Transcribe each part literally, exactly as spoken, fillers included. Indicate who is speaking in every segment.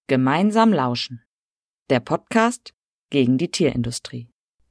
Speaker 1: Gemeinsam lauschen. Der Podcast gegen die Tierindustrie.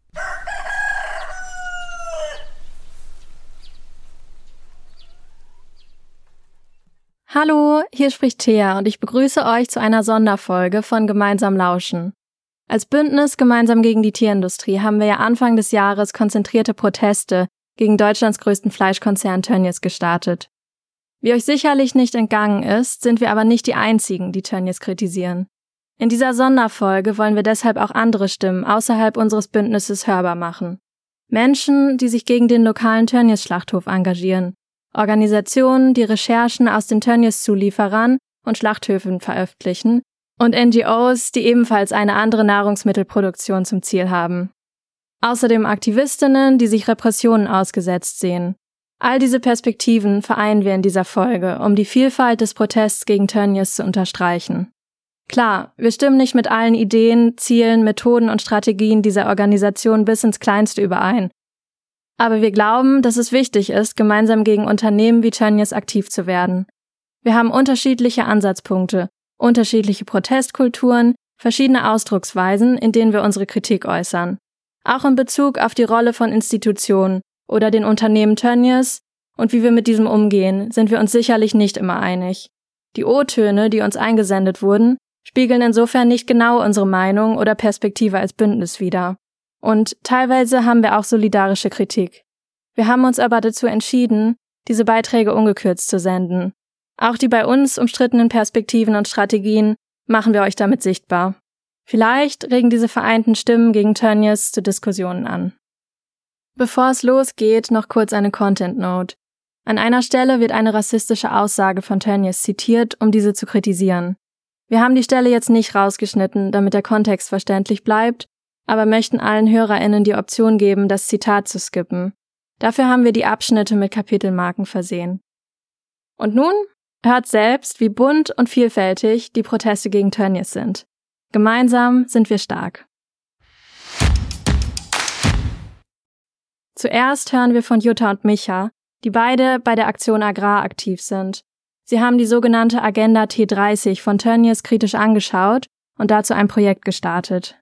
Speaker 2: Hallo, hier spricht Thea und ich begrüße euch zu einer Sonderfolge von Gemeinsam lauschen. Als Bündnis Gemeinsam gegen die Tierindustrie haben wir ja Anfang des Jahres konzentrierte Proteste gegen Deutschlands größten Fleischkonzern Tönnies gestartet. Wie euch sicherlich nicht entgangen ist, sind wir aber nicht die Einzigen, die Tönnies kritisieren. In dieser Sonderfolge wollen wir deshalb auch andere Stimmen außerhalb unseres Bündnisses hörbar machen. Menschen, die sich gegen den lokalen Tönnies-Schlachthof engagieren. Organisationen, die Recherchen aus den Tönnies-Zulieferern und Schlachthöfen veröffentlichen. Und N G Os, die ebenfalls eine andere Nahrungsmittelproduktion zum Ziel haben. Außerdem Aktivistinnen, die sich Repressionen ausgesetzt sehen. All diese Perspektiven vereinen wir in dieser Folge, um die Vielfalt des Protests gegen Tönnies zu unterstreichen. Klar, wir stimmen nicht mit allen Ideen, Zielen, Methoden und Strategien dieser Organisation bis ins Kleinste überein. Aber wir glauben, dass es wichtig ist, gemeinsam gegen Unternehmen wie Tönnies aktiv zu werden. Wir haben unterschiedliche Ansatzpunkte, unterschiedliche Protestkulturen, verschiedene Ausdrucksweisen, in denen wir unsere Kritik äußern. Auch in Bezug auf die Rolle von Institutionen oder den Unternehmen Tönnies und wie wir mit diesem umgehen, sind wir uns sicherlich nicht immer einig. Die O-Töne, die uns eingesendet wurden, spiegeln insofern nicht genau unsere Meinung oder Perspektive als Bündnis wider. Und teilweise haben wir auch solidarische Kritik. Wir haben uns aber dazu entschieden, diese Beiträge ungekürzt zu senden. Auch die bei uns umstrittenen Perspektiven und Strategien machen wir euch damit sichtbar. Vielleicht regen diese vereinten Stimmen gegen Tönnies zu Diskussionen an. Bevor es losgeht, noch kurz eine Content Note. An einer Stelle wird eine rassistische Aussage von Tönnies zitiert, um diese zu kritisieren. Wir haben die Stelle jetzt nicht rausgeschnitten, damit der Kontext verständlich bleibt, aber möchten allen HörerInnen die Option geben, das Zitat zu skippen. Dafür haben wir die Abschnitte mit Kapitelmarken versehen. Und nun hört selbst, wie bunt und vielfältig die Proteste gegen Tönnies sind. Gemeinsam sind wir stark. Zuerst hören wir von Jutta und Micha, die beide bei der Aktion Agrar aktiv sind. Sie haben die sogenannte Agenda T dreißig von Tönnies kritisch angeschaut und dazu ein Projekt gestartet.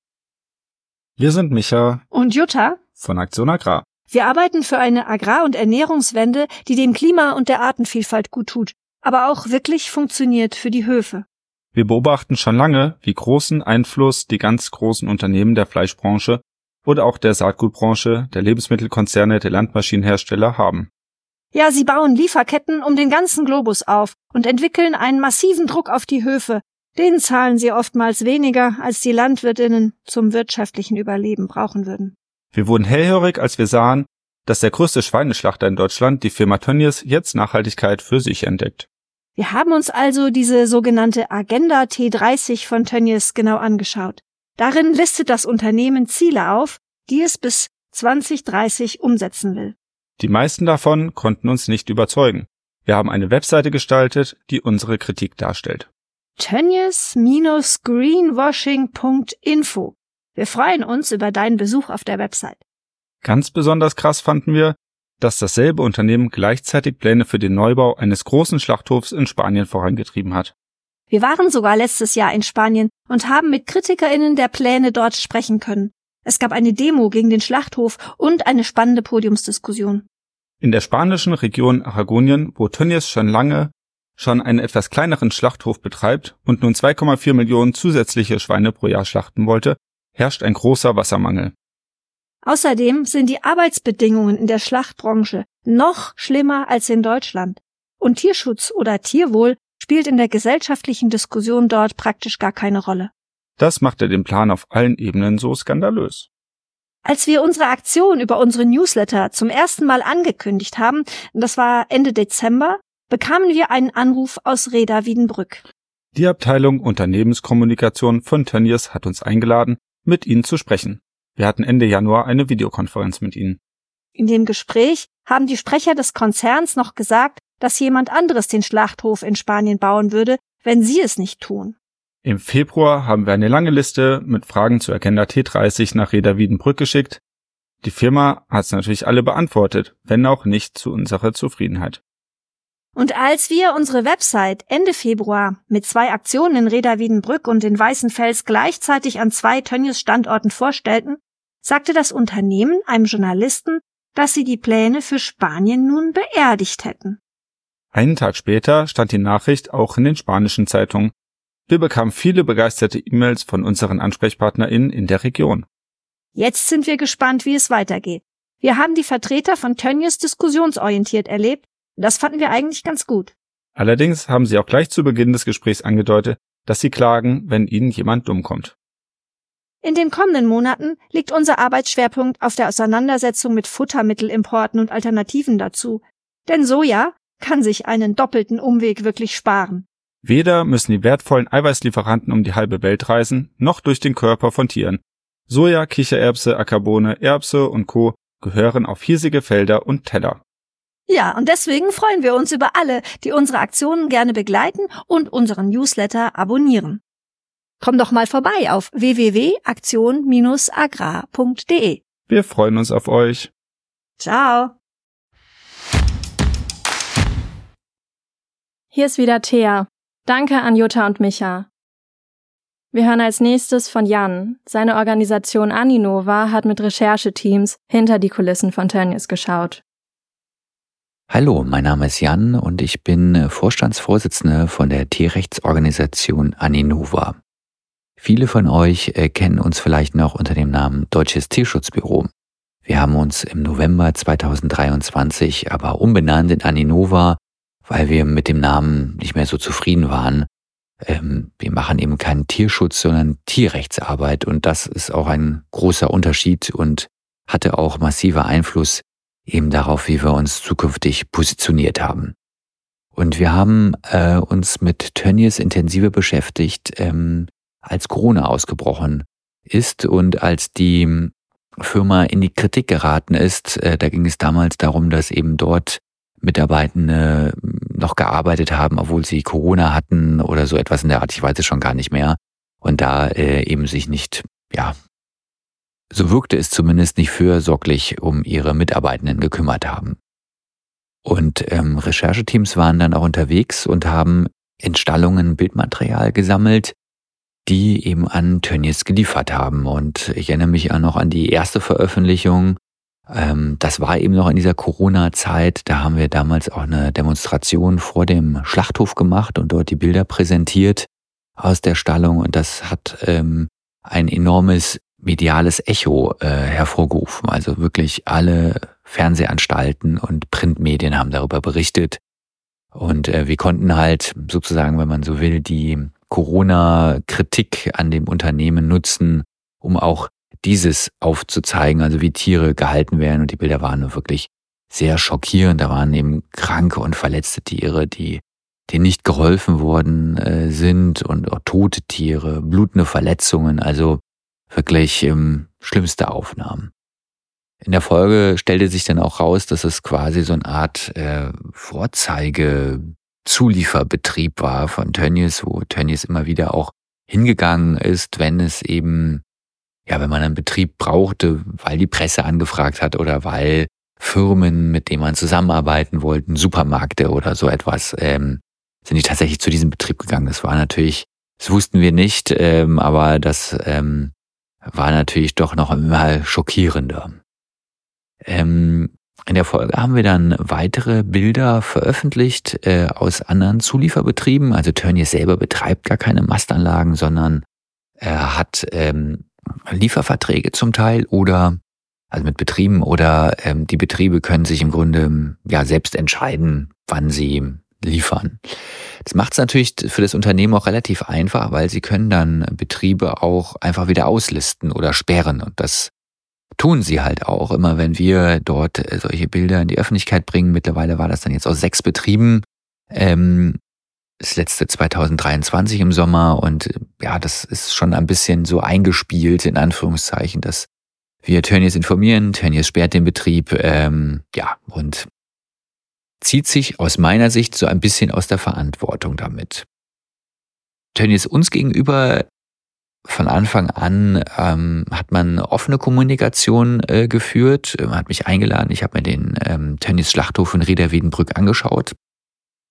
Speaker 3: Wir sind Micha
Speaker 4: und Jutta
Speaker 3: von Aktion Agrar.
Speaker 4: Wir arbeiten für eine Agrar- und Ernährungswende, die dem Klima und der Artenvielfalt gut tut, aber auch wirklich funktioniert für die Höfe.
Speaker 3: Wir beobachten schon lange, wie großen Einfluss die ganz großen Unternehmen der Fleischbranche oder auch der Saatgutbranche, der Lebensmittelkonzerne, der Landmaschinenhersteller haben.
Speaker 4: Ja, sie bauen Lieferketten um den ganzen Globus auf und entwickeln einen massiven Druck auf die Höfe. Den zahlen sie oftmals weniger, als die LandwirtInnen zum wirtschaftlichen Überleben brauchen würden.
Speaker 3: Wir wurden hellhörig, als wir sahen, dass der größte Schweineschlachter in Deutschland, die Firma Tönnies, jetzt Nachhaltigkeit für sich entdeckt.
Speaker 4: Wir haben uns also diese sogenannte Agenda T dreißig von Tönnies genau angeschaut. Darin listet das Unternehmen Ziele auf, die es bis zwanzig dreißig umsetzen will.
Speaker 3: Die meisten davon konnten uns nicht überzeugen. Wir haben eine Webseite gestaltet, die unsere Kritik darstellt.
Speaker 4: Tönnies Greenwashing Punkt info. Wir freuen uns über deinen Besuch auf der Website.
Speaker 3: Ganz besonders krass fanden wir, dass dasselbe Unternehmen gleichzeitig Pläne für den Neubau eines großen Schlachthofs in Spanien vorangetrieben hat.
Speaker 4: Wir waren sogar letztes Jahr in Spanien und haben mit KritikerInnen der Pläne dort sprechen können. Es gab eine Demo gegen den Schlachthof und eine spannende Podiumsdiskussion.
Speaker 3: In der spanischen Region Aragonien, wo Tönnies schon lange schon einen etwas kleineren Schlachthof betreibt und nun zwei Komma vier Millionen zusätzliche Schweine pro Jahr schlachten wollte, herrscht ein großer Wassermangel.
Speaker 4: Außerdem sind die Arbeitsbedingungen in der Schlachtbranche noch schlimmer als in Deutschland. Und Tierschutz oder Tierwohl spielt in der gesellschaftlichen Diskussion dort praktisch gar keine Rolle.
Speaker 3: Das machte den Plan auf allen Ebenen so skandalös.
Speaker 4: Als wir unsere Aktion über unsere Newsletter zum ersten Mal angekündigt haben, das war Ende Dezember, bekamen wir einen Anruf aus Reda Wiedenbrück.
Speaker 3: Die Abteilung Unternehmenskommunikation von Tönnies hat uns eingeladen, mit ihnen zu sprechen. Wir hatten Ende Januar eine Videokonferenz mit ihnen.
Speaker 4: In dem Gespräch haben die Sprecher des Konzerns noch gesagt, dass jemand anderes den Schlachthof in Spanien bauen würde, wenn sie es nicht tun.
Speaker 3: Im Februar haben wir eine lange Liste mit Fragen zur Agenda T dreißig nach Reda Wiedenbrück geschickt. Die Firma hat es natürlich alle beantwortet, wenn auch nicht zu unserer Zufriedenheit.
Speaker 4: Und als wir unsere Website Ende Februar mit zwei Aktionen in Reda-Wiedenbrück und in Weißenfels gleichzeitig an zwei Tönnies-Standorten vorstellten, sagte das Unternehmen einem Journalisten, dass sie die Pläne für Spanien nun beerdigt hätten.
Speaker 3: Einen Tag später stand die Nachricht auch in den spanischen Zeitungen. Wir bekamen viele begeisterte E-Mails von unseren AnsprechpartnerInnen in der Region.
Speaker 4: Jetzt sind wir gespannt, wie es weitergeht. Wir haben die Vertreter von Tönnies diskussionsorientiert erlebt. Das fanden wir eigentlich ganz gut.
Speaker 3: Allerdings haben sie auch gleich zu Beginn des Gesprächs angedeutet, dass sie klagen, wenn ihnen jemand dumm kommt.
Speaker 4: In den kommenden Monaten liegt unser Arbeitsschwerpunkt auf der Auseinandersetzung mit Futtermittelimporten und Alternativen dazu. Denn Soja kann sich einen doppelten Umweg wirklich sparen.
Speaker 3: Weder müssen die wertvollen Eiweißlieferanten um die halbe Welt reisen, noch durch den Körper von Tieren. Soja, Kichererbse, Ackerbohne, Erbse und Co. gehören auf hiesige Felder und Teller.
Speaker 4: Ja, und deswegen freuen wir uns über alle, die unsere Aktionen gerne begleiten und unseren Newsletter abonnieren. Komm doch mal vorbei auf w w w punkt aktion Bindestrich agrar punkt d e.
Speaker 3: Wir freuen uns auf euch.
Speaker 4: Ciao.
Speaker 2: Hier ist wieder Thea. Danke an Jutta und Micha. Wir hören als nächstes von Jan. Seine Organisation Aninova hat mit Rechercheteams hinter die Kulissen von Tönnies geschaut.
Speaker 5: Hallo, mein Name ist Jan und ich bin Vorstandsvorsitzender von der Tierrechtsorganisation Aninova. Viele von euch kennen uns vielleicht noch unter dem Namen Deutsches Tierschutzbüro. Wir haben uns im November zweitausenddreiundzwanzig aber umbenannt in Aninova, weil wir mit dem Namen nicht mehr so zufrieden waren. Ähm, wir machen eben keinen Tierschutz, sondern Tierrechtsarbeit und das ist auch ein großer Unterschied und hatte auch massiver Einfluss eben darauf, wie wir uns zukünftig positioniert haben. Und wir haben äh, uns mit Tönnies intensiver beschäftigt, ähm, als Corona ausgebrochen ist und als die Firma in die Kritik geraten ist. Äh, da ging es damals darum, dass eben dort Mitarbeitende noch gearbeitet haben, obwohl sie Corona hatten oder so etwas in der Art, ich weiß es schon gar nicht mehr. Und da äh, eben sich nicht, ja, so wirkte es zumindest nicht fürsorglich um ihre Mitarbeitenden gekümmert haben. Und ähm, Rechercheteams waren dann auch unterwegs und haben in Stallungen Bildmaterial gesammelt, die eben an Tönnies geliefert haben. Und ich erinnere mich auch noch an die erste Veröffentlichung. Ähm, das war eben noch in dieser Corona-Zeit. Da haben wir damals auch eine Demonstration vor dem Schlachthof gemacht und dort die Bilder präsentiert aus der Stallung. Und das hat ähm, ein enormes mediales Echo äh, hervorgerufen. Also wirklich alle Fernsehanstalten und Printmedien haben darüber berichtet. Und äh, wir konnten halt sozusagen, wenn man so will, die Corona-Kritik an dem Unternehmen nutzen, um auch dieses aufzuzeigen, also wie Tiere gehalten werden. Und die Bilder waren wirklich sehr schockierend. Da waren eben kranke und verletzte Tiere, die denen nicht geholfen worden äh, sind und auch tote Tiere, blutende Verletzungen. Also wirklich ähm, schlimmste Aufnahmen. In der Folge stellte sich dann auch raus, dass es quasi so eine Art äh, Vorzeige-Zulieferbetrieb war von Tönnies, wo Tönnies immer wieder auch hingegangen ist, wenn es eben, ja, wenn man einen Betrieb brauchte, weil die Presse angefragt hat oder weil Firmen, mit denen man zusammenarbeiten wollte, Supermärkte oder so etwas, ähm, sind die tatsächlich zu diesem Betrieb gegangen. Das war natürlich, das wussten wir nicht, ähm, aber das ähm, war natürlich doch noch immer schockierender. Ähm, in der Folge haben wir dann weitere Bilder veröffentlicht äh, aus anderen Zulieferbetrieben. Also Tönnies selber betreibt gar keine Mastanlagen, sondern er hat ähm, Lieferverträge zum Teil oder also mit Betrieben oder ähm, die Betriebe können sich im Grunde ja selbst entscheiden, wann sie liefern. Das macht es natürlich für das Unternehmen auch relativ einfach, weil sie können dann Betriebe auch einfach wieder auslisten oder sperren und das tun sie halt auch immer, wenn wir dort solche Bilder in die Öffentlichkeit bringen. Mittlerweile war das dann jetzt aus sechs Betrieben, ähm, das letzte zweitausenddreiundzwanzig im Sommer und ja, das ist schon ein bisschen so eingespielt, in Anführungszeichen, dass wir Tönnies informieren, Tönnies sperrt den Betrieb, ähm, ja, und zieht sich aus meiner Sicht so ein bisschen aus der Verantwortung damit. Tönnies uns gegenüber von Anfang an ähm, hat man offene Kommunikation äh, geführt. Man hat mich eingeladen, ich habe mir den ähm, Tönnies Schlachthof in Reda-Wiedenbrück angeschaut.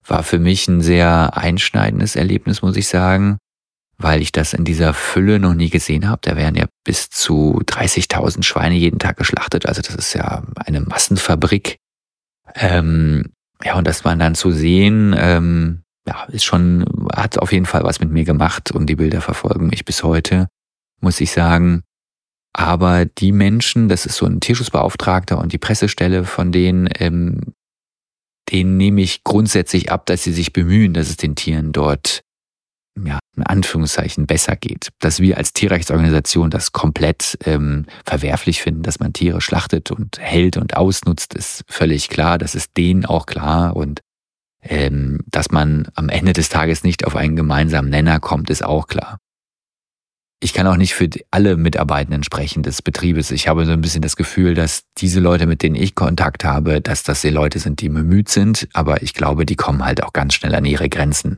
Speaker 5: war für mich ein sehr einschneidendes Erlebnis, muss ich sagen, weil ich das in dieser Fülle noch nie gesehen habe. Da werden ja bis zu dreißigtausend Schweine jeden Tag geschlachtet. Also das ist ja eine Massenfabrik. Ähm, ja, und das mal dann zu sehen, ähm, ja, ist schon, hat auf jeden Fall was mit mir gemacht und die Bilder verfolgen mich bis heute, muss ich sagen. Aber die Menschen, das ist so ein Tierschutzbeauftragter und die Pressestelle von denen, ähm, denen nehme ich grundsätzlich ab, dass sie sich bemühen, dass es den Tieren dort, ja, in Anführungszeichen besser geht. Dass wir als Tierrechtsorganisation das komplett ähm, verwerflich finden, dass man Tiere schlachtet und hält und ausnutzt, ist völlig klar. Das ist denen auch klar. Und ähm, dass man am Ende des Tages nicht auf einen gemeinsamen Nenner kommt, ist auch klar. Ich kann auch nicht für alle Mitarbeitenden sprechen des Betriebes. Ich habe so ein bisschen das Gefühl, dass diese Leute, mit denen ich Kontakt habe, dass das die Leute sind, die bemüht sind. Aber ich glaube, die kommen halt auch ganz schnell an ihre Grenzen.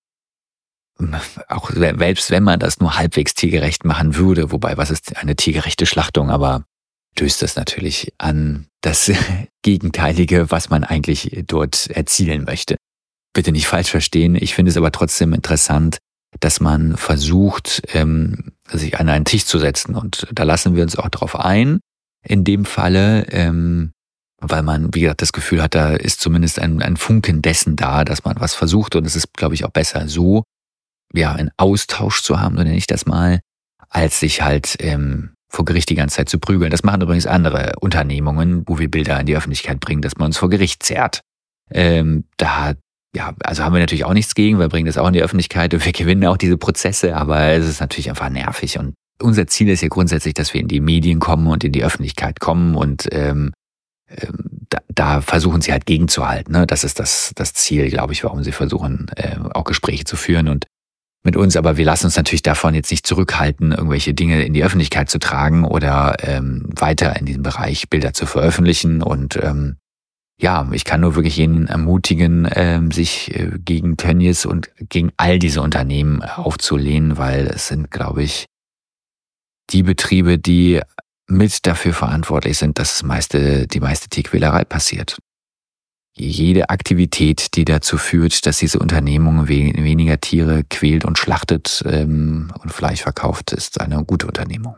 Speaker 5: Auch selbst wenn man das nur halbwegs tiergerecht machen würde, wobei, was ist eine tiergerechte Schlachtung, aber stößt das natürlich an das Gegenteilige, was man eigentlich dort erzielen möchte. Bitte nicht falsch verstehen, ich finde es aber trotzdem interessant, dass man versucht, ähm, sich an einen Tisch zu setzen, und da lassen wir uns auch drauf ein, in dem Falle, ähm, weil man, wie gesagt, das Gefühl hat, da ist zumindest ein, ein Funken dessen da, dass man was versucht, und es ist, glaube ich, auch besser so, ja, einen Austausch zu haben, so nenne ich das mal, als sich halt ähm, vor Gericht die ganze Zeit zu prügeln. Das machen übrigens andere Unternehmungen, wo wir Bilder in die Öffentlichkeit bringen, dass man uns vor Gericht zerrt. Ähm, da, ja, also haben wir natürlich auch nichts gegen, wir bringen das auch in die Öffentlichkeit und wir gewinnen auch diese Prozesse, aber es ist natürlich einfach nervig, und unser Ziel ist ja grundsätzlich, dass wir in die Medien kommen und in die Öffentlichkeit kommen, und ähm, ähm, da, da versuchen sie halt gegenzuhalten. Ne? Das ist das, das Ziel, glaube ich, warum sie versuchen, äh, auch Gespräche zu führen und mit uns, aber wir lassen uns natürlich davon jetzt nicht zurückhalten, irgendwelche Dinge in die Öffentlichkeit zu tragen oder ähm, weiter in diesem Bereich Bilder zu veröffentlichen. Und ähm, ja, ich kann nur wirklich jeden ermutigen, ähm, sich äh, gegen Tönnies und gegen all diese Unternehmen aufzulehnen, weil es sind, glaube ich, die Betriebe, die mit dafür verantwortlich sind, dass das meiste, die meiste Tierquälerei passiert. Jede Aktivität, die dazu führt, dass diese Unternehmung we- weniger Tiere quält und schlachtet ähm, und Fleisch verkauft, ist eine gute Unternehmung.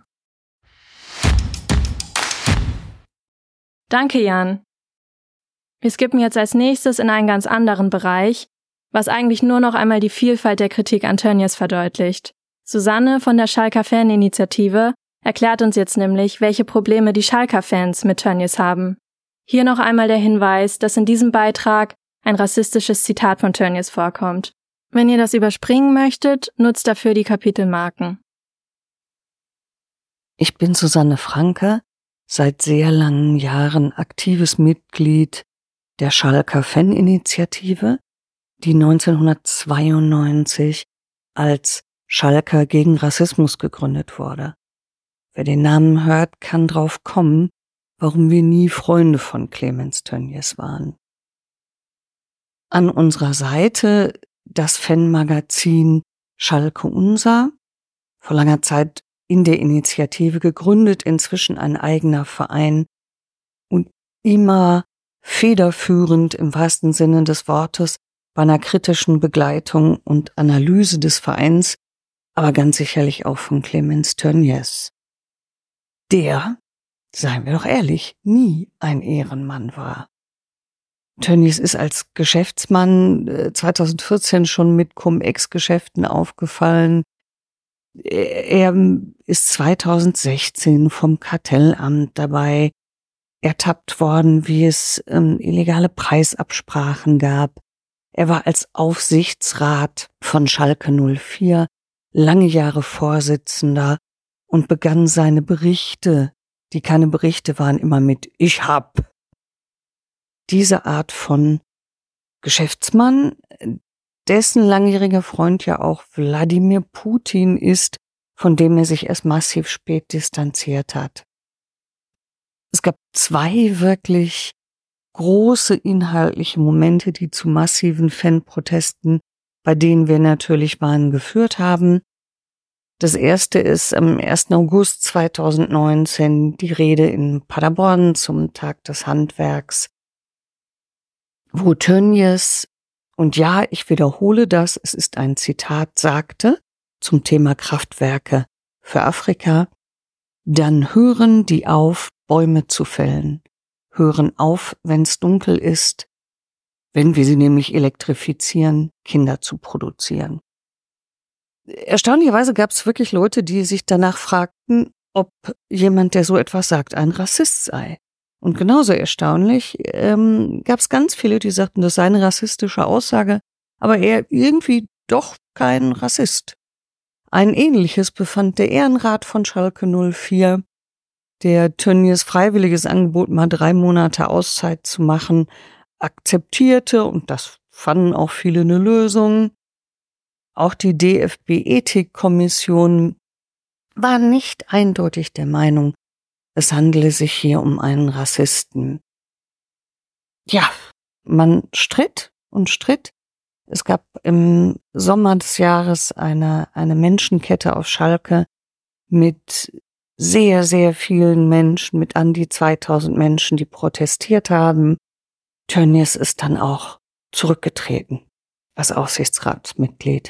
Speaker 2: Danke, Jan. Wir skippen jetzt als nächstes in einen ganz anderen Bereich, was eigentlich nur noch einmal die Vielfalt der Kritik an Tönnies verdeutlicht. Susanne von der Schalker Faninitiative erklärt uns jetzt nämlich, welche Probleme die Schalker Fans mit Tönnies haben. Hier noch einmal der Hinweis, dass in diesem Beitrag ein rassistisches Zitat von Tönnies vorkommt. Wenn ihr das überspringen möchtet, nutzt dafür die Kapitelmarken.
Speaker 6: Ich bin Susanne Franke, seit sehr langen Jahren aktives Mitglied der Schalker Faninitiative, die neunzehnhundertzweiundneunzig als Schalker gegen Rassismus gegründet wurde. Wer den Namen hört, kann drauf kommen, warum wir nie Freunde von Clemens Tönnies waren. An unserer Seite das Fanmagazin Schalke Unser, vor langer Zeit in der Initiative gegründet, inzwischen ein eigener Verein und immer federführend im wahrsten Sinne des Wortes bei einer kritischen Begleitung und Analyse des Vereins, aber ganz sicherlich auch von Clemens Tönnies, der, seien wir doch ehrlich, nie ein Ehrenmann war. Tönnies ist als Geschäftsmann äh, zweitausendvierzehn schon mit Cum-Ex-Geschäften aufgefallen. Er ist zweitausendsechzehn vom Kartellamt dabei ertappt worden, wie es ähm, illegale Preisabsprachen gab. Er war als Aufsichtsrat von Schalke null vier lange Jahre Vorsitzender und begann seine Berichte, die keine Berichte waren, immer mit "Ich hab". Diese Art von Geschäftsmann, dessen langjähriger Freund ja auch Wladimir Putin ist, von dem er sich erst massiv spät distanziert hat. Es gab zwei wirklich große inhaltliche Momente, die zu massiven Fanprotesten, bei denen wir natürlich waren, geführt haben. Das erste ist am ersten August zweitausendneunzehn die Rede in Paderborn zum Tag des Handwerks, wo Tönnies und ja, ich wiederhole das, es ist ein Zitat, sagte zum Thema Kraftwerke für Afrika: Dann hören die auf, Bäume zu fällen, hören auf, wenn es dunkel ist, wenn wir sie nämlich elektrifizieren, Kinder zu produzieren. Erstaunlicherweise gab es wirklich Leute, die sich danach fragten, ob jemand, der so etwas sagt, ein Rassist sei. Und genauso erstaunlich ähm, gab es ganz viele, die sagten, das sei eine rassistische Aussage, aber er irgendwie doch kein Rassist. Ein Ähnliches befand der Ehrenrat von Schalke null vier, der Tönnies freiwilliges Angebot, mal drei Monate Auszeit zu machen, akzeptierte, und das fanden auch viele eine Lösung. Auch die D F B-Ethikkommission war nicht eindeutig der Meinung, es handele sich hier um einen Rassisten. Ja, man stritt und stritt. Es gab im Sommer des Jahres eine, eine Menschenkette auf Schalke mit sehr, sehr vielen Menschen, mit an die zweitausend Menschen, die protestiert haben. Tönnies ist dann auch zurückgetreten als Aufsichtsratsmitglied.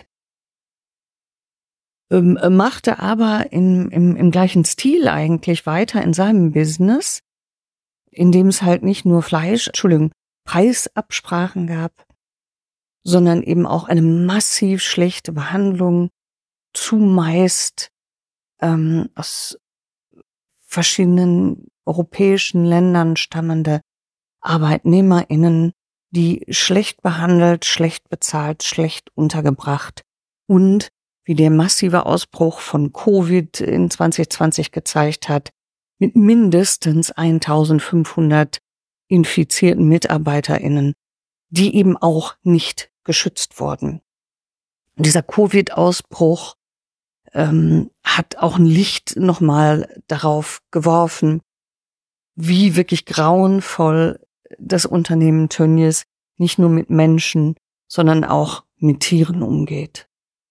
Speaker 6: Ähm, machte aber in, im, im gleichen Stil eigentlich weiter in seinem Business, in dem es halt nicht nur Fleisch, Entschuldigung, Preisabsprachen gab, sondern eben auch eine massiv schlechte Behandlung, zumeist ähm, aus verschiedenen europäischen Ländern stammende ArbeitnehmerInnen, die schlecht behandelt, schlecht bezahlt, schlecht untergebracht und, wie der massive Ausbruch von Covid in zwanzig zwanzig gezeigt hat, mit mindestens eintausendfünfhundert infizierten MitarbeiterInnen, die eben auch nicht geschützt wurden. Dieser Covid-Ausbruch ähm, hat auch ein Licht nochmal darauf geworfen, wie wirklich grauenvoll das Unternehmen Tönnies nicht nur mit Menschen, sondern auch mit Tieren umgeht.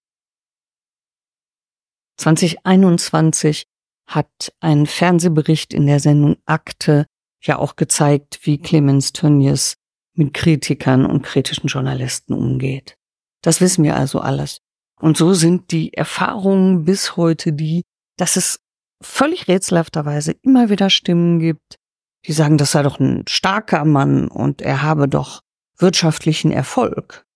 Speaker 6: zwanzig einundzwanzig hat ein Fernsehbericht in der Sendung Akte ja auch gezeigt, wie Clemens Tönnies mit Kritikern und kritischen Journalisten umgeht. Das wissen wir also alles. Und so sind die Erfahrungen bis heute die, dass es völlig rätselhafterweise immer wieder Stimmen gibt, die sagen, das sei doch ein starker Mann und er habe doch wirtschaftlichen Erfolg.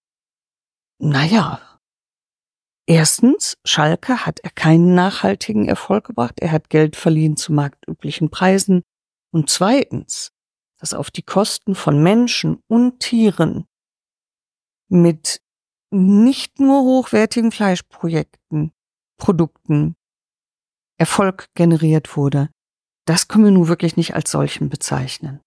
Speaker 6: Naja, erstens, Schalke hat er keinen nachhaltigen Erfolg gebracht, er hat Geld verliehen zu marktüblichen Preisen. Und zweitens, dass auf die Kosten von Menschen und Tieren mit nicht nur hochwertigen Fleischprojekten, Produkten Erfolg generiert wurde, das können wir nun wirklich nicht als solchen bezeichnen.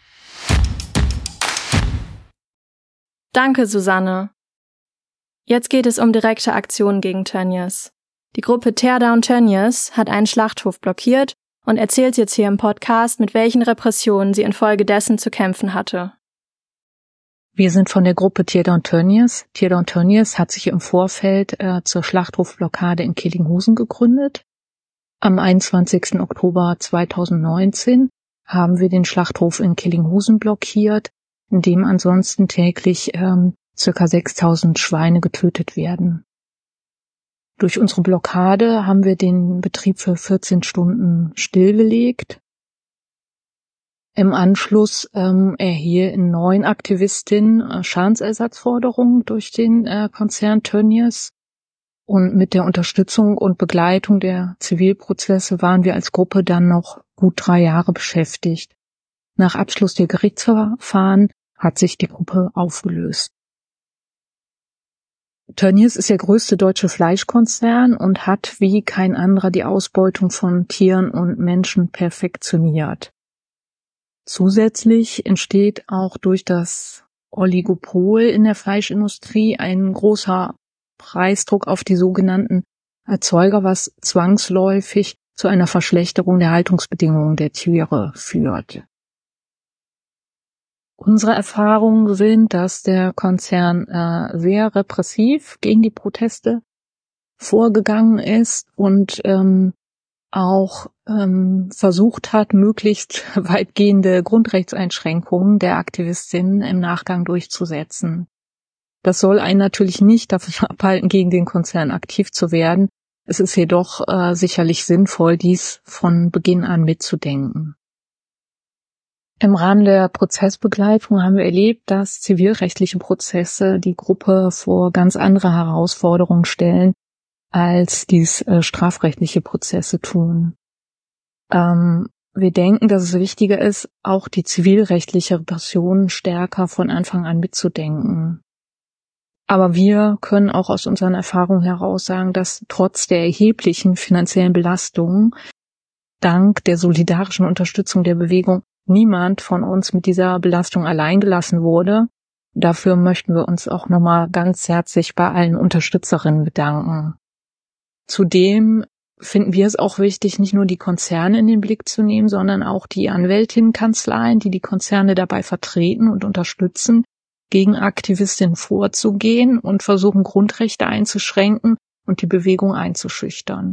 Speaker 2: Danke, Susanne. Jetzt geht es um direkte Aktionen gegen Tönnies. Die Gruppe Teardown Tönnies hat einen Schlachthof blockiert und erzählt jetzt hier im Podcast, mit welchen Repressionen sie infolgedessen zu kämpfen hatte.
Speaker 7: Wir sind von der Gruppe Teardown Tönnies. Teardown Tönnies hat sich im Vorfeld äh, zur Schlachthofblockade in Kellinghusen gegründet. Am einundzwanzigsten Oktober zweitausendneunzehn haben wir den Schlachthof in Kellinghusen blockiert, in dem ansonsten täglich ähm, circa sechstausend Schweine getötet werden. Durch unsere Blockade haben wir den Betrieb für vierzehn Stunden stillgelegt. Im Anschluss ähm, erhielten neun Aktivistinnen äh, Schadensersatzforderungen durch den äh, Konzern Tönnies. Und mit der Unterstützung und Begleitung der Zivilprozesse waren wir als Gruppe dann noch gut drei Jahre beschäftigt. Nach Abschluss der Gerichtsverfahren hat sich die Gruppe aufgelöst. Tönnies ist der größte deutsche Fleischkonzern und hat wie kein anderer die Ausbeutung von Tieren und Menschen perfektioniert. Zusätzlich entsteht auch durch das Oligopol in der Fleischindustrie ein großer Preisdruck auf die sogenannten Erzeuger, was zwangsläufig zu einer Verschlechterung der Haltungsbedingungen der Tiere führt. Unsere Erfahrungen sind, dass der Konzern äh, sehr repressiv gegen die Proteste vorgegangen ist und ähm, auch ähm, versucht hat, möglichst weitgehende Grundrechtseinschränkungen der Aktivistinnen im Nachgang durchzusetzen. Das soll einen natürlich nicht davon abhalten, gegen den Konzern aktiv zu werden. Es ist jedoch äh, sicherlich sinnvoll, dies von Beginn an mitzudenken. Im Rahmen der Prozessbegleitung haben wir erlebt, dass zivilrechtliche Prozesse die Gruppe vor ganz andere Herausforderungen stellen, als dies äh, strafrechtliche Prozesse tun. Ähm, wir denken, dass es wichtiger ist, auch die zivilrechtliche Repression stärker von Anfang an mitzudenken. Aber wir können auch aus unseren Erfahrungen heraus sagen, dass trotz der erheblichen finanziellen Belastungen, dank der solidarischen Unterstützung der Bewegung, niemand von uns mit dieser Belastung allein gelassen wurde. Dafür möchten wir uns auch nochmal ganz herzlich bei allen Unterstützerinnen bedanken. Zudem finden wir es auch wichtig, nicht nur die Konzerne in den Blick zu nehmen, sondern auch die Anwältinnenkanzleien, die die Konzerne dabei vertreten und unterstützen, gegen Aktivistinnen vorzugehen und versuchen, Grundrechte einzuschränken und die Bewegung einzuschüchtern.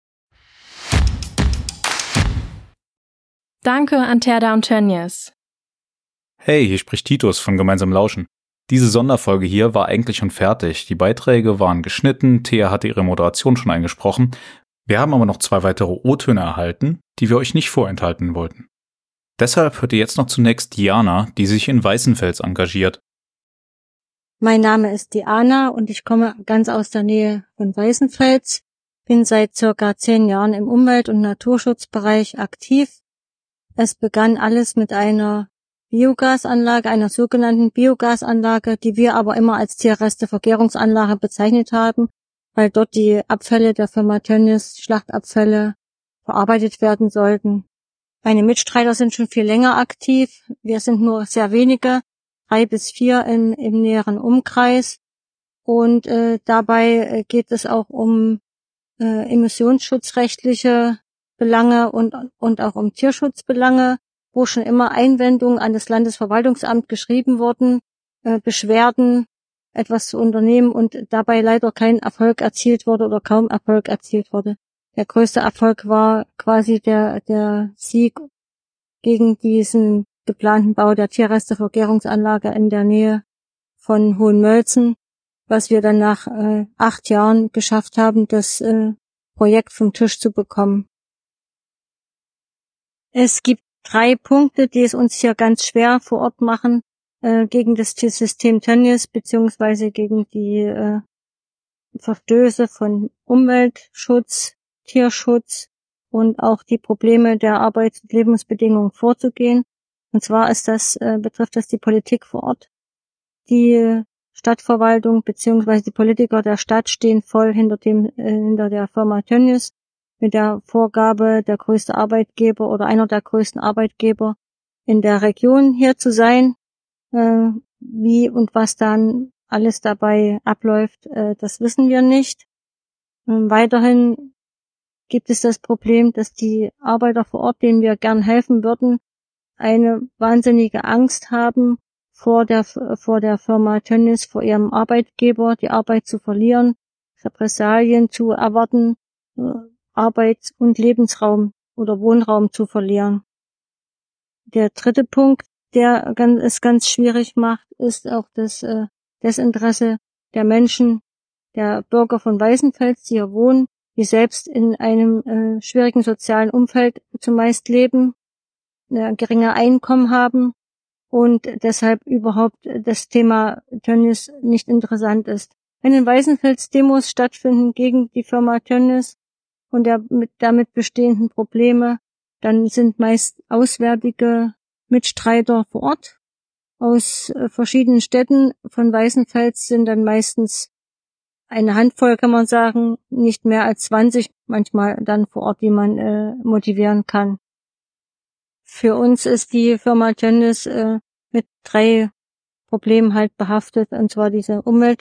Speaker 2: Danke an Terda und Tönnies.
Speaker 8: Hey, hier spricht Titus von Gemeinsam Lauschen. Diese Sonderfolge hier war eigentlich schon fertig. Die Beiträge waren geschnitten, Thea hatte ihre Moderation schon eingesprochen. Wir haben aber noch zwei weitere O-Töne erhalten, die wir euch nicht vorenthalten wollten. Deshalb hört ihr jetzt noch zunächst Diana, die sich in Weißenfels engagiert.
Speaker 9: Mein Name ist Diana und ich komme ganz aus der Nähe von Weißenfels, bin seit circa zehn Jahren im Umwelt- und Naturschutzbereich aktiv. Es begann alles mit einer Biogasanlage, einer sogenannten Biogasanlage, die wir aber immer als Tierrestevergärungsanlage bezeichnet haben, weil dort die Abfälle der Firma Tönnies, Schlachtabfälle, verarbeitet werden sollten. Meine Mitstreiter sind schon viel länger aktiv. Wir sind nur sehr wenige, drei bis vier in, im näheren Umkreis. Und äh, dabei geht es auch um äh, emissionsschutzrechtliche Belange und, und auch um Tierschutzbelange, wo schon immer Einwendungen an das Landesverwaltungsamt geschrieben wurden, äh, Beschwerden, etwas zu unternehmen und dabei leider kein Erfolg erzielt wurde oder kaum Erfolg erzielt wurde. Der größte Erfolg war quasi der, der Sieg gegen diesen geplanten Bau der Tierrestevergärungsanlage in der Nähe von Hohenmölzen, was wir dann nach äh, acht Jahren geschafft haben, das äh, Projekt vom Tisch zu bekommen. Es gibt drei Punkte, die es uns hier ganz schwer vor Ort machen, äh, gegen das System Tönnies beziehungsweise gegen die äh, Verstöße von Umweltschutz, Tierschutz und auch die Probleme der Arbeits- und Lebensbedingungen vorzugehen. Und zwar ist das, äh, betrifft das die Politik vor Ort. Die Stadtverwaltung beziehungsweise die Politiker der Stadt stehen voll hinter dem, äh, hinter der Firma Tönnies mit der Vorgabe, der größte Arbeitgeber oder einer der größten Arbeitgeber in der Region hier zu sein. Äh, wie und was dann alles dabei abläuft, äh, das wissen wir nicht. Und weiterhin gibt es das Problem, dass die Arbeiter vor Ort, denen wir gern helfen würden, eine wahnsinnige Angst haben, vor der vor der Firma Tönnies, vor ihrem Arbeitgeber, die Arbeit zu verlieren, Repressalien zu erwarten, Arbeits- und Lebensraum oder Wohnraum zu verlieren. Der dritte Punkt, der es ganz schwierig macht, ist auch das äh, Desinteresse der Menschen, der Bürger von Weißenfels, die hier wohnen, die selbst in einem äh, schwierigen sozialen Umfeld zumeist leben, äh, geringe Einkommen haben und deshalb überhaupt das Thema Tönnies nicht interessant ist. Wenn in Weißenfels Demos stattfinden gegen die Firma Tönnies und der mit damit bestehenden Probleme, dann sind meist auswärtige Mitstreiter vor Ort aus äh, verschiedenen Städten von Weißenfels sind dann meistens eine Handvoll, kann man sagen, nicht mehr als zwanzig manchmal dann vor Ort, die man äh, motivieren kann. Für uns ist die Firma Tönnies äh, mit drei Problemen halt behaftet, und zwar diese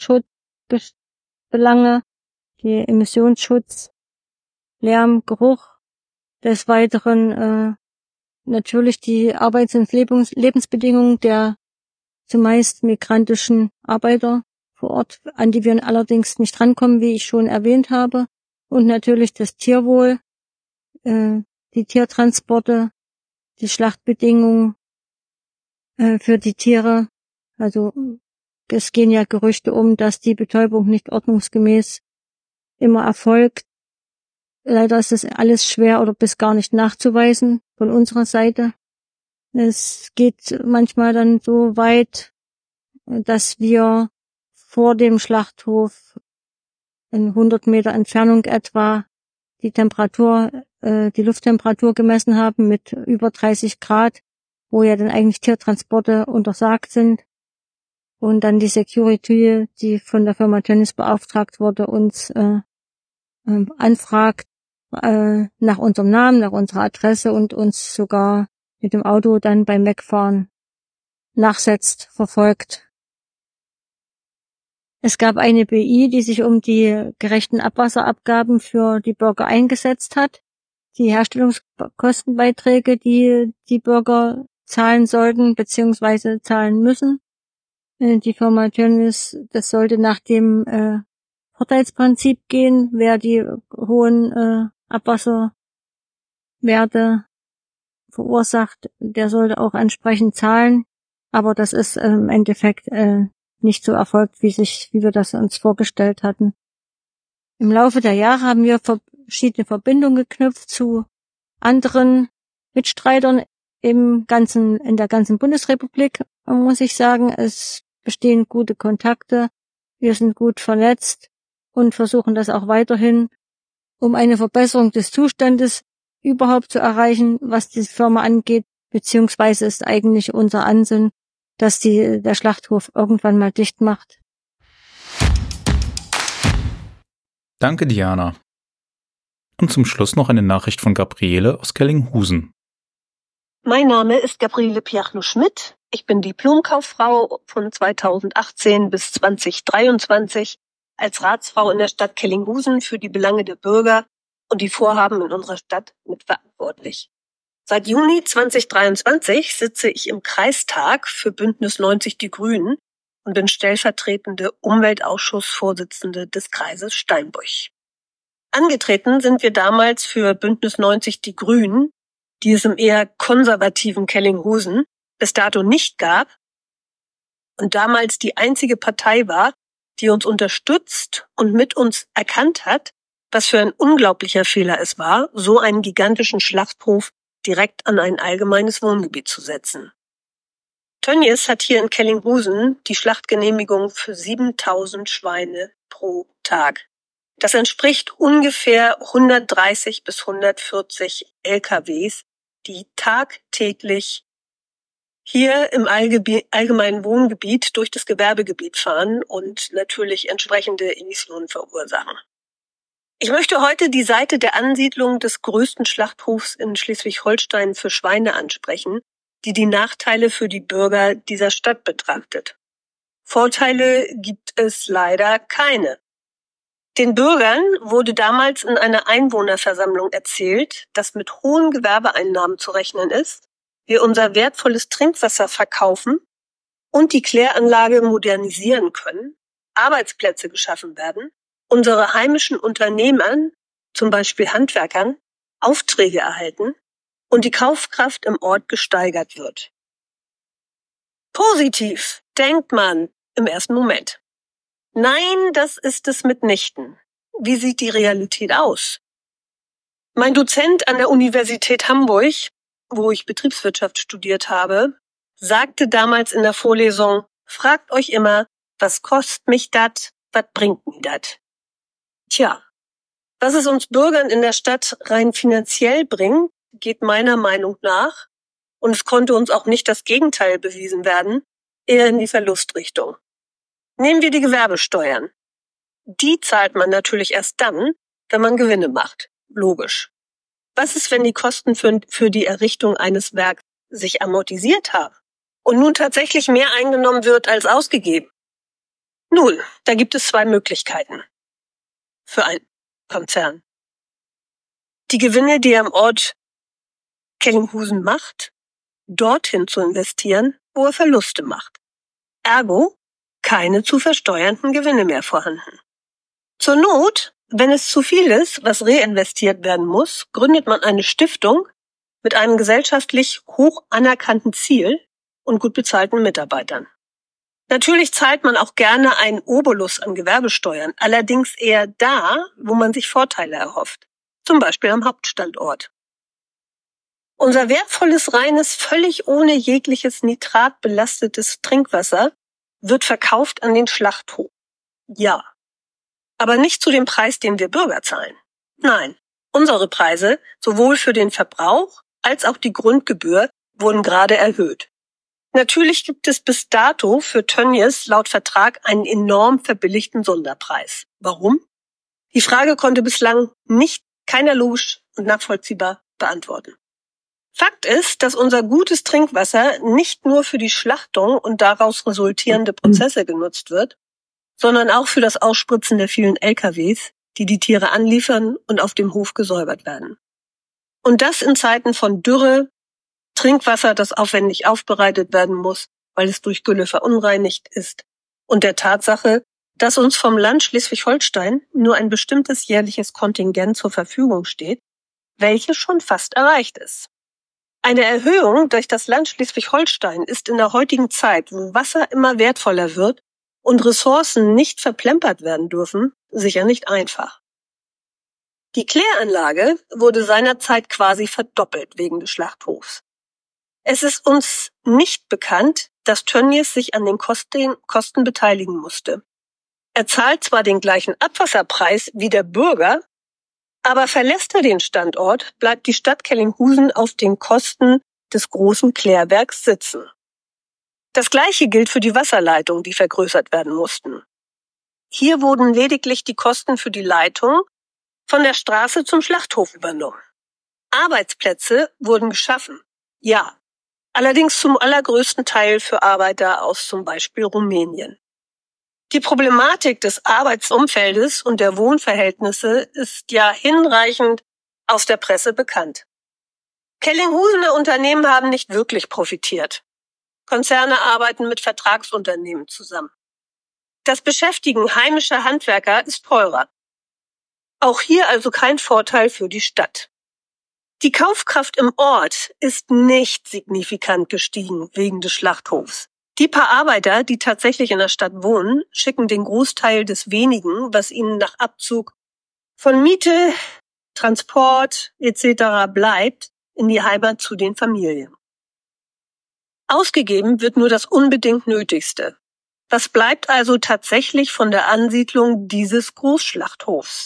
Speaker 9: Umweltschutzbelange, die Emissionsschutz, Lärm, Geruch, des Weiteren äh, natürlich die Arbeits- und Lebens- Lebensbedingungen der zumeist migrantischen Arbeiter vor Ort, an die wir allerdings nicht rankommen, wie ich schon erwähnt habe. Und natürlich das Tierwohl, äh, die Tiertransporte, die Schlachtbedingungen äh, für die Tiere. Also es gehen ja Gerüchte um, dass die Betäubung nicht ordnungsgemäß immer erfolgt. Leider ist das alles schwer oder bis gar nicht nachzuweisen von unserer Seite. Es geht manchmal dann so weit, dass wir vor dem Schlachthof in hundert Meter Entfernung etwa die Temperatur, äh, die Lufttemperatur gemessen haben mit über dreißig Grad, wo ja dann eigentlich Tiertransporte untersagt sind. Und dann die Security, die von der Firma Tönnies beauftragt wurde, uns äh, äh, anfragt äh, nach unserem Namen, nach unserer Adresse und uns sogar mit dem Auto dann beim Wegfahren nachsetzt, verfolgt. Es gab eine B I, die sich um die gerechten Abwasserabgaben für die Bürger eingesetzt hat. Die Herstellungskostenbeiträge, die die Bürger zahlen sollten bzw. zahlen müssen. Die Firma Tönnies, das sollte nach dem äh, Vorteilsprinzip gehen. Wer die hohen äh, Abwasserwerte verursacht, der sollte auch entsprechend zahlen. Aber das ist äh, im Endeffekt äh, nicht so erfolgt, wie sich, wie wir das uns vorgestellt hatten. Im Laufe der Jahre haben wir verschiedene Verbindungen geknüpft zu anderen Mitstreitern im ganzen, in der ganzen Bundesrepublik, muss ich sagen. Es bestehen gute Kontakte. Wir sind gut vernetzt und versuchen das auch weiterhin, um eine Verbesserung des Zustandes überhaupt zu erreichen, was die Firma angeht, beziehungsweise ist eigentlich unser Ansinnen, dass die, der Schlachthof irgendwann mal dicht macht.
Speaker 8: Danke, Diana. Und zum Schluss noch eine Nachricht von Gabriele aus Kellinghusen.
Speaker 10: Mein Name ist Gabriele Piachno-Schmidt. Ich bin Diplomkauffrau von zweitausendachtzehn bis zweitausenddreiundzwanzig als Ratsfrau in der Stadt Kellinghusen für die Belange der Bürger und die Vorhaben in unserer Stadt mitverantwortlich. Seit Juni zweitausenddreiundzwanzig sitze ich im Kreistag für Bündnis neunzig Die Grünen und bin stellvertretende Umweltausschussvorsitzende des Kreises Steinburg. Angetreten sind wir damals für Bündnis neunzig Die Grünen, die es im eher konservativen Kellinghusen bis dato nicht gab und damals die einzige Partei war, die uns unterstützt und mit uns erkannt hat, was für ein unglaublicher Fehler es war, so einen gigantischen Schlachthof direkt an ein allgemeines Wohngebiet zu setzen. Tönnies hat hier in Kellinghusen die Schlachtgenehmigung für siebentausend Schweine pro Tag. Das entspricht ungefähr hundertdreißig bis hundertvierzig L K Ws, die tagtäglich hier im allgemeinen Wohngebiet durch das Gewerbegebiet fahren und natürlich entsprechende Emissionen verursachen. Ich möchte heute die Seite der Ansiedlung des größten Schlachthofs in Schleswig-Holstein für Schweine ansprechen, die die Nachteile für die Bürger dieser Stadt betrachtet. Vorteile gibt es leider keine. Den Bürgern wurde damals in einer Einwohnerversammlung erzählt, dass mit hohen Gewerbeeinnahmen zu rechnen ist, wir unser wertvolles Trinkwasser verkaufen und die Kläranlage modernisieren können, Arbeitsplätze geschaffen werden, unsere heimischen Unternehmern, zum Beispiel Handwerkern, Aufträge erhalten und die Kaufkraft im Ort gesteigert wird. Positiv denkt man im ersten Moment. Nein, das ist es mitnichten. Wie sieht die Realität aus? Mein Dozent an der Universität Hamburg, wo ich Betriebswirtschaft studiert habe, sagte damals in der Vorlesung, fragt euch immer, was kostet mich dat, was bringt mir dat? Tja, was es uns Bürgern in der Stadt rein finanziell bringt, geht meiner Meinung nach, und es konnte uns auch nicht das Gegenteil bewiesen werden, eher in die Verlustrichtung. Nehmen wir die Gewerbesteuern. Die zahlt man natürlich erst dann, wenn man Gewinne macht. Logisch. Was ist, wenn die Kosten für, für die Errichtung eines Werks sich amortisiert haben und nun tatsächlich mehr eingenommen wird als ausgegeben? Nun, da gibt es zwei Möglichkeiten für einen Konzern. Die Gewinne, die er im Ort Kellinghusen macht, dorthin zu investieren, wo er Verluste macht. Ergo, keine zu versteuernden Gewinne mehr vorhanden. Zur Not, wenn es zu viel ist, was reinvestiert werden muss, gründet man eine Stiftung mit einem gesellschaftlich hoch anerkannten Ziel und gut bezahlten Mitarbeitern. Natürlich zahlt man auch gerne einen Obolus an Gewerbesteuern, allerdings eher da, wo man sich Vorteile erhofft, zum Beispiel am Hauptstandort. Unser wertvolles, reines, völlig ohne jegliches Nitrat belastetes Trinkwasser wird verkauft an den Schlachthof. Ja, aber nicht zu dem Preis, den wir Bürger zahlen. Nein, unsere Preise, sowohl für den Verbrauch als auch die Grundgebühr, wurden gerade erhöht. Natürlich gibt es bis dato für Tönnies laut Vertrag einen enorm verbilligten Sonderpreis. Warum? Die Frage konnte bislang nicht keiner logisch und nachvollziehbar beantworten. Fakt ist, dass unser gutes Trinkwasser nicht nur für die Schlachtung und daraus resultierende Prozesse genutzt wird, sondern auch für das Ausspritzen der vielen L K Ws, die die Tiere anliefern und auf dem Hof gesäubert werden. Und das in Zeiten von Dürre, Trinkwasser, das aufwendig aufbereitet werden muss, weil es durch Gülle verunreinigt ist, und der Tatsache, dass uns vom Land Schleswig-Holstein nur ein bestimmtes jährliches Kontingent zur Verfügung steht, welches schon fast erreicht ist. Eine Erhöhung durch das Land Schleswig-Holstein ist in der heutigen Zeit, wo Wasser immer wertvoller wird und Ressourcen nicht verplempert werden dürfen, sicher nicht einfach. Die Kläranlage wurde seinerzeit quasi verdoppelt wegen des Schlachthofs. Es ist uns nicht bekannt, dass Tönnies sich an den Kosten, Kosten beteiligen musste. Er zahlt zwar den gleichen Abwasserpreis wie der Bürger, aber verlässt er den Standort, bleibt die Stadt Kellinghusen auf den Kosten des großen Klärwerks sitzen. Das Gleiche gilt für die Wasserleitungen, die vergrößert werden mussten. Hier wurden lediglich die Kosten für die Leitung von der Straße zum Schlachthof übernommen. Arbeitsplätze wurden geschaffen, ja, allerdings zum allergrößten Teil für Arbeiter aus zum Beispiel Rumänien. Die Problematik des Arbeitsumfeldes und der Wohnverhältnisse ist ja hinreichend aus der Presse bekannt. Kellinghusener Unternehmen haben nicht wirklich profitiert. Konzerne arbeiten mit Vertragsunternehmen zusammen. Das Beschäftigen heimischer Handwerker ist teurer. Auch hier also kein Vorteil für die Stadt. Die Kaufkraft im Ort ist nicht signifikant gestiegen wegen des Schlachthofs. Die paar Arbeiter, die tatsächlich in der Stadt wohnen, schicken den Großteil des wenigen, was ihnen nach Abzug von Miete, Transport et cetera bleibt, in die Heimat zu den Familien. Ausgegeben wird nur das unbedingt Nötigste. Was bleibt also tatsächlich von der Ansiedlung dieses Großschlachthofs?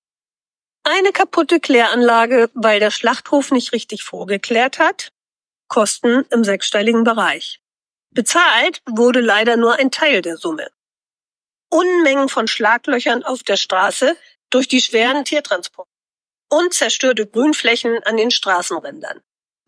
Speaker 10: Eine kaputte Kläranlage, weil der Schlachthof nicht richtig vorgeklärt hat, Kosten im sechsstelligen Bereich. Bezahlt wurde leider nur ein Teil der Summe. Unmengen von Schlaglöchern auf der Straße durch die schweren Tiertransporte und zerstörte Grünflächen an den Straßenrändern,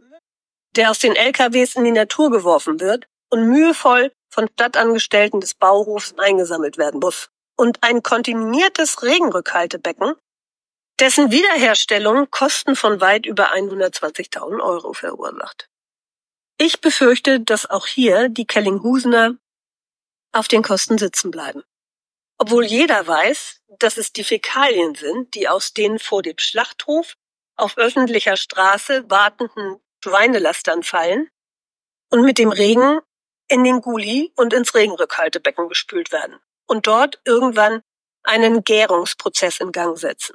Speaker 10: der aus den L K Ws in die Natur geworfen wird und mühevoll von Stadtangestellten des Bauhofs eingesammelt werden muss. Und ein kontaminiertes Regenrückhaltebecken, dessen Wiederherstellung Kosten von weit über hundertzwanzigtausend Euro verursacht. Ich befürchte, dass auch hier die Kellinghusener auf den Kosten sitzen bleiben. Obwohl jeder weiß, dass es die Fäkalien sind, die aus den vor dem Schlachthof auf öffentlicher Straße wartenden Schweinelastern fallen und mit dem Regen in den Gully und ins Regenrückhaltebecken gespült werden und dort irgendwann einen Gärungsprozess in Gang setzen.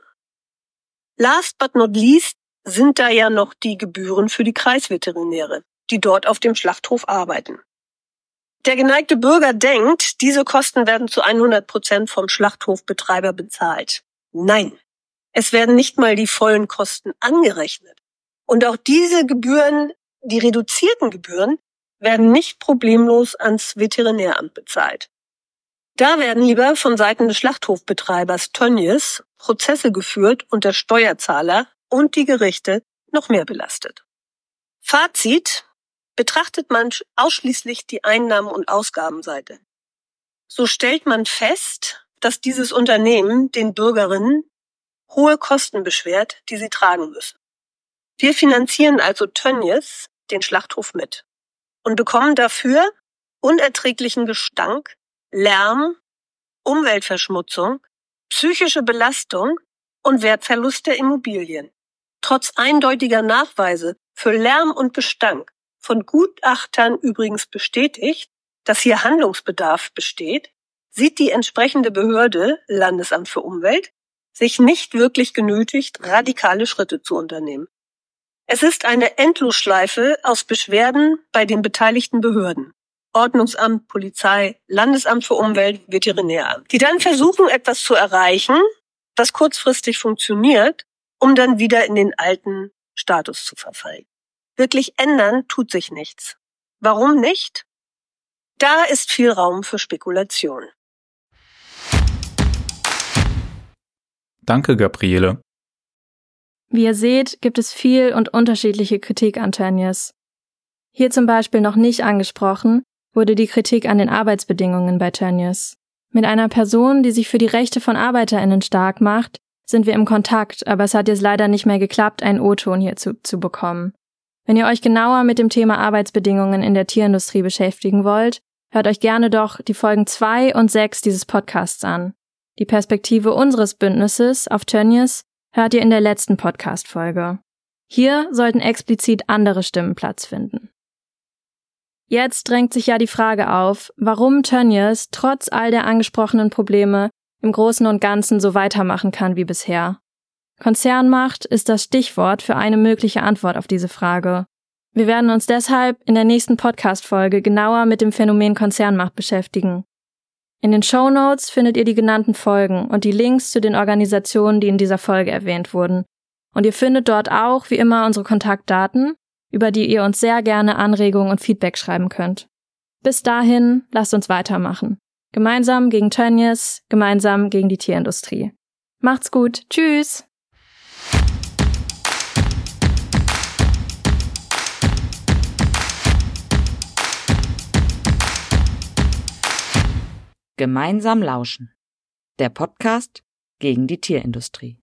Speaker 10: Last but not least sind da ja noch die Gebühren für die Kreisveterinäre, die dort auf dem Schlachthof arbeiten. Der geneigte Bürger denkt, diese Kosten werden zu hundert Prozent vom Schlachthofbetreiber bezahlt. Nein, es werden nicht mal die vollen Kosten angerechnet. Und auch diese Gebühren, die reduzierten Gebühren, werden nicht problemlos ans Veterinäramt bezahlt. Da werden lieber von Seiten des Schlachthofbetreibers Tönnies Prozesse geführt und der Steuerzahler und die Gerichte noch mehr belastet. Fazit: Betrachtet man ausschließlich die Einnahmen- und Ausgabenseite, so stellt man fest, dass dieses Unternehmen den Bürgerinnen hohe Kosten beschwert, die sie tragen müssen. Wir finanzieren also Tönnies den Schlachthof mit und bekommen dafür unerträglichen Gestank, Lärm, Umweltverschmutzung, psychische Belastung und Wertverlust der Immobilien. Trotz eindeutiger Nachweise für Lärm und Gestank, von Gutachtern übrigens bestätigt, dass hier Handlungsbedarf besteht, sieht die entsprechende Behörde, Landesamt für Umwelt, sich nicht wirklich genötigt, radikale Schritte zu unternehmen. Es ist eine Endlosschleife aus Beschwerden bei den beteiligten Behörden. Ordnungsamt, Polizei, Landesamt für Umwelt, Veterinäramt, die dann versuchen, etwas zu erreichen, was kurzfristig funktioniert, um dann wieder in den alten Status zu verfallen. Wirklich ändern tut sich nichts. Warum nicht? Da ist viel Raum für Spekulation.
Speaker 8: Danke, Gabriele.
Speaker 2: Wie ihr seht, gibt es viel und unterschiedliche Kritik an Tönnies. Hier zum Beispiel noch nicht angesprochen wurde die Kritik an den Arbeitsbedingungen bei Tönnies. Mit einer Person, die sich für die Rechte von ArbeiterInnen stark macht, sind wir im Kontakt, aber es hat jetzt leider nicht mehr geklappt, einen O-Ton hierzu zu bekommen. Wenn ihr euch genauer mit dem Thema Arbeitsbedingungen in der Tierindustrie beschäftigen wollt, hört euch gerne doch die Folgen zwei und sechs dieses Podcasts an. Die Perspektive unseres Bündnisses auf Tönnies hört ihr in der letzten Podcast-Folge. Hier sollten explizit andere Stimmen Platz finden. Jetzt drängt sich ja die Frage auf, warum Tönnies trotz all der angesprochenen Probleme im Großen und Ganzen so weitermachen kann wie bisher. Konzernmacht ist das Stichwort für eine mögliche Antwort auf diese Frage. Wir werden uns deshalb in der nächsten Podcast-Folge genauer mit dem Phänomen Konzernmacht beschäftigen. In den Shownotes findet ihr die genannten Folgen und die Links zu den Organisationen, die in dieser Folge erwähnt wurden. Und ihr findet dort auch, wie immer, unsere Kontaktdaten, über die ihr uns sehr gerne Anregungen und Feedback schreiben könnt. Bis dahin, lasst uns weitermachen. Gemeinsam gegen Tönnies, gemeinsam gegen die Tierindustrie. Macht's gut. Tschüss!
Speaker 1: Gemeinsam lauschen. Der Podcast gegen die Tierindustrie.